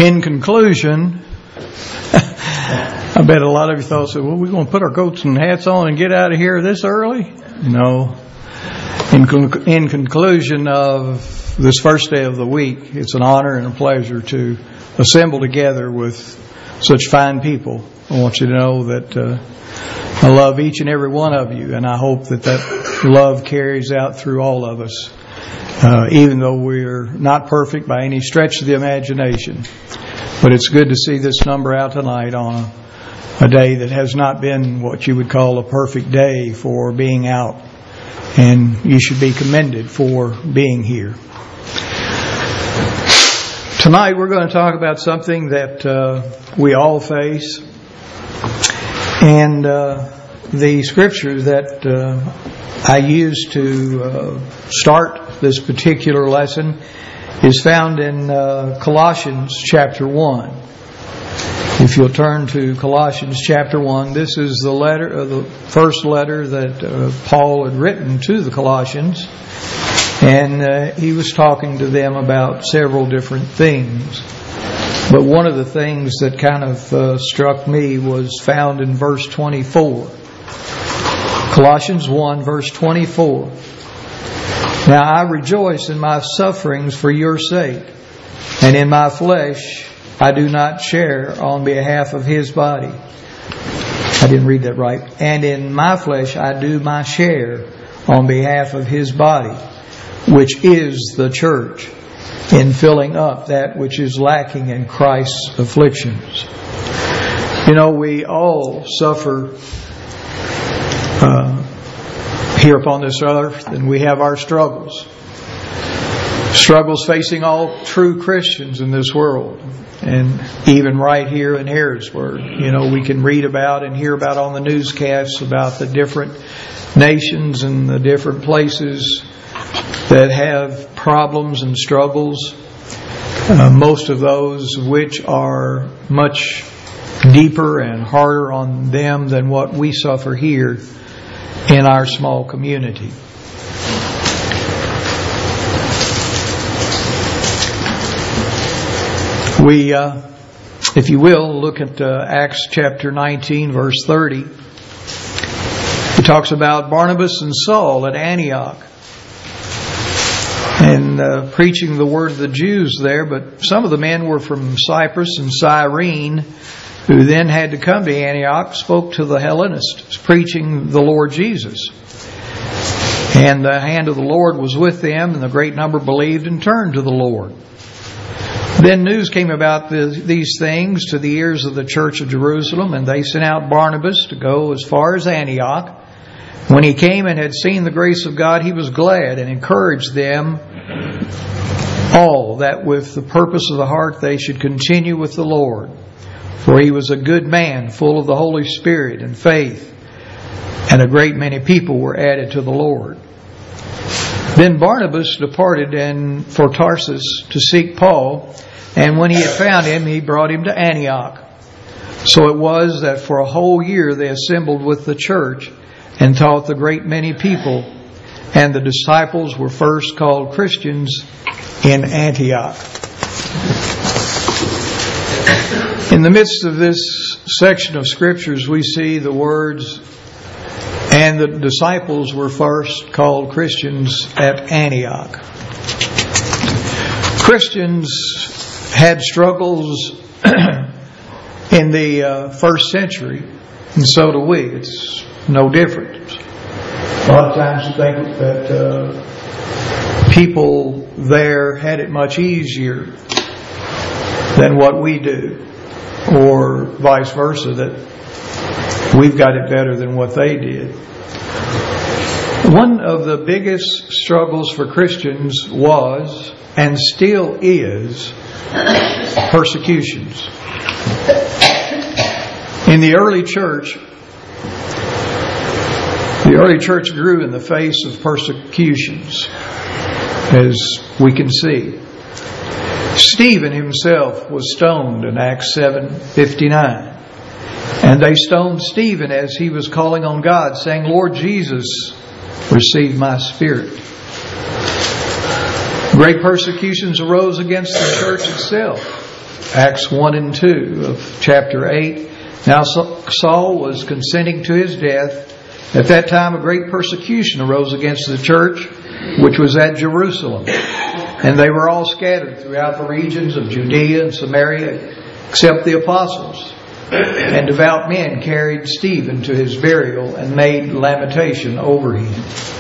In conclusion, I bet a lot of you thought, well, we're going to put our coats and hats on and get out of here this early? No. In conclusion of this first day of the week, it's an honor and a pleasure to assemble together with such fine people. I want you to know that I love each and every one of you, and I hope that love carries out through all of us, even though we're not perfect by any stretch of the imagination. But it's good to see this number out tonight on a day that has not been what you would call a perfect day for being out. And you should be commended for being here. Tonight we're going to talk about something that we all face. And the scripture that I used to start this particular lesson is found in Colossians chapter 1. If you'll turn to Colossians chapter 1, this is the first letter that Paul had written to the Colossians, and he was talking to them about several different things. But one of the things that kind of struck me was found in verse 24. Colossians 1 verse 24. Now I rejoice in my sufferings for your sake, and in my flesh I do not share on behalf of his body. I didn't read that right. And in my flesh I do my share on behalf of his body, which is the church, in filling up that which is lacking in Christ's afflictions. You know, we all suffer here upon this earth, and we have our struggles. Struggles facing all true Christians in this world. And even right here in Harrisburg, you know, we can read about and hear about on the newscasts about the different nations and the different places that have problems and struggles, most of those which are much deeper and harder on them than what we suffer here in our small community. We, if you will, look at Acts chapter 19, verse 30. It talks about Barnabas and Saul at Antioch, and preaching the word of the Jews there. But some of the men were from Cyprus and Cyrene, who then had to come to Antioch, spoke to the Hellenists, preaching the Lord Jesus. And the hand of the Lord was with them, and a great number believed and turned to the Lord. Then news came about these things to the ears of the church of Jerusalem, and they sent out Barnabas to go as far as Antioch. When he came and had seen the grace of God, he was glad and encouraged them all that with the purpose of the heart they should continue with the Lord. For he was a good man, full of the Holy Spirit and faith, and a great many people were added to the Lord. Then Barnabas departed for Tarsus to seek Paul, and when he had found him, he brought him to Antioch. So it was that for a whole year they assembled with the church and taught the great many people, and the disciples were first called Christians in Antioch. In the midst of this section of scriptures, we see the words, and the disciples were first called Christians at Antioch. Christians had struggles in the first century, and so do we. It's no different. A lot of times you think that people there had it much easier than what we do, or vice versa, that we've got it better than what they did. One of the biggest struggles for Christians was, and still is, persecutions. In the early church grew in the face of persecutions, as we can see. Stephen himself was stoned in Acts 7:59. And they stoned Stephen as he was calling on God, saying, Lord Jesus, receive my spirit. Great persecutions arose against the church itself. Acts 1 and 2 of chapter 8. Now Saul was consenting to his death. At that time a great persecution arose against the church, which was at Jerusalem. And they were all scattered throughout the regions of Judea and Samaria, except the apostles. And devout men carried Stephen to his burial and made lamentation over him.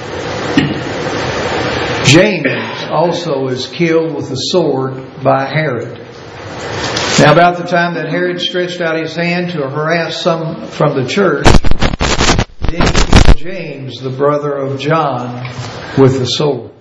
James also is killed with a sword by Herod. Now about the time that Herod stretched out his hand to harass some from the church, then he killed James, the brother of John, with the sword.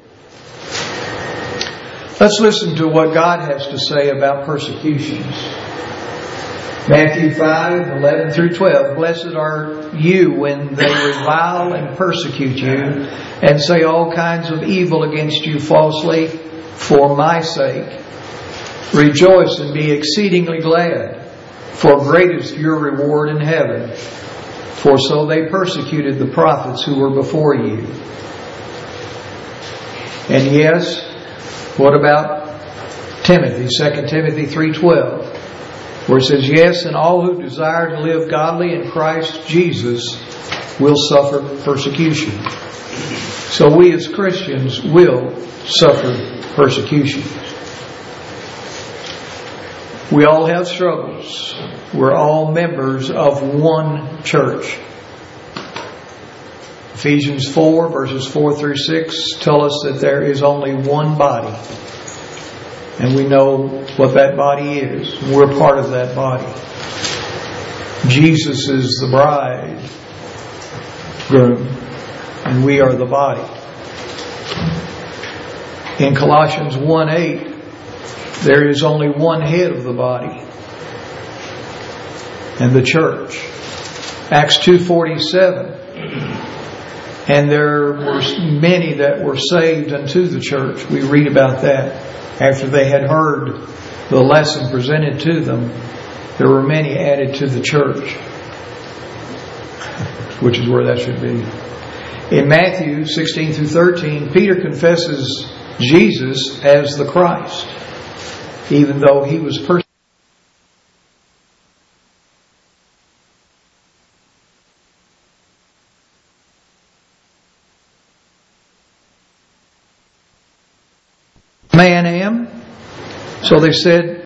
Let's listen to what God has to say about persecutions. Matthew 5:11 through 12. Blessed are you when they revile and persecute you and say all kinds of evil against you falsely for my sake. Rejoice and be exceedingly glad, for great is your reward in heaven. For so they persecuted the prophets who were before you. And yes, what about Timothy? 2 Timothy 3:12. Where it says, yes, and all who desire to live godly in Christ Jesus will suffer persecution. So we as Christians will suffer persecution. We all have struggles. We're all members of one church. Ephesians 4 verses 4 through 6 tell us that there is only one body. And we know what that body is. We're part of that body. Jesus is the bridegroom, and we are the body. In Colossians 1:8, there is only one head of the body, and the church. Acts 2:47, and there were many that were saved unto the church. We read about that. After they had heard the lesson presented to them, there were many added to the church, which is where that should be. In Matthew 16 through 13, Peter confesses Jesus as the Christ, even though he was persecuted. Man am. So they said,